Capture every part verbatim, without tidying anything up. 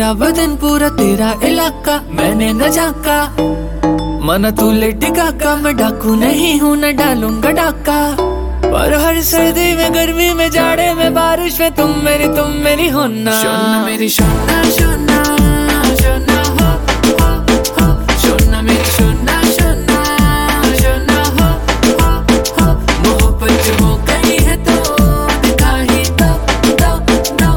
मेरा बदन पूरा तेरा इलाका, मैंने न झाका मना तू लेटी काका। मैं डाकू नहीं हूँ न डालूंगा डाका, पर हर सर्दी में गर्मी में जाड़े में बारिश में तुम मेरी तुम मेरी होना। शोना मेरी शोना शोना शोना हो हो हो, शोना मेरी शोना शोना शोना हो हो हो। मोहब्बत जो हो गई है तो दिखा ही दो दो दो।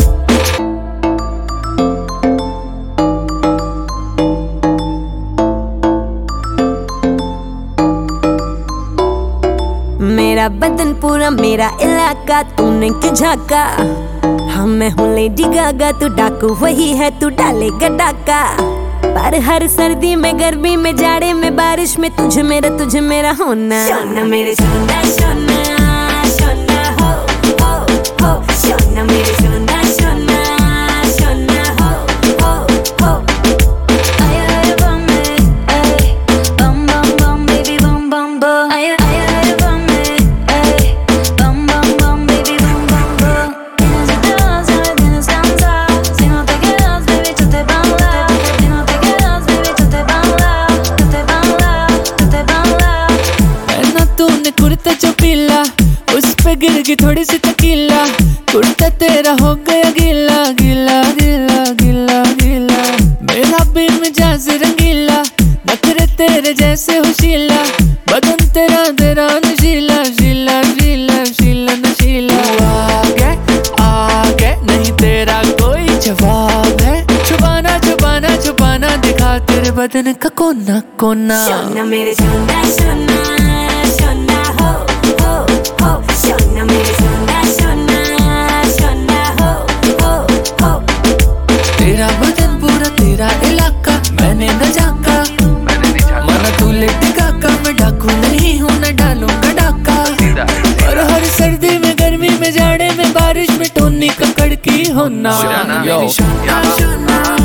मेरा बदन पूरा मेरा इलाका, तूने क्यों झाका? हाँ मैं हूँ लेडी गागा, तू डाकू वही है, तू डालेगा डाका। पर हर सर्दी में गर्मी में जाड़े में बारिश में तुझे मेरा तुझे मेरा होना। शोना मेरे शोना शोना शोना हो हो हो, शोना मेरे शोना शोना शोना हो हो हो। आया आया बम ए बम बम बम बेबी बम बम बम। आया आया बम ए bum bum bum baby bum bum bum. Tienes ideas, ya me tienes cansada. Si no te quedas, baby, tú te van la. Si no te quedas, baby, tú te van la. Tú te van la, tú te van la. पहना तूने कुर्ता जो पीला, उस पे गिर गई थोड़ी सी तकीला। कुर्ता तेरा हो गया गीला गीला गीला गीला गीला। मेरा भी मिजाज रंगीला, नखरे तेरे जैसे होशीला। बदन तेरा तेरा नशीला शीला शीला शीला नशीला। आगे आगे नहीं तेरा कोई जवाब है, छुपाना छुपाना छुपाना दिखा तेरे बदन का कोना कोना। शोना मेरे शोना शोना शोना हो हो हो, शोना मेरे शोना शोना शोना हो हो हो। तेरा बदन पूरा तेरा इलाका, मैंने न झाका मना तू लेटी काका। मैं डाकू नहीं हूँ न डालूंगा डाका, और हर सर्दी में गर्मी में जाड़े में बारिश में टोनी ककड़ की होना। शोना मेरी शोना शोना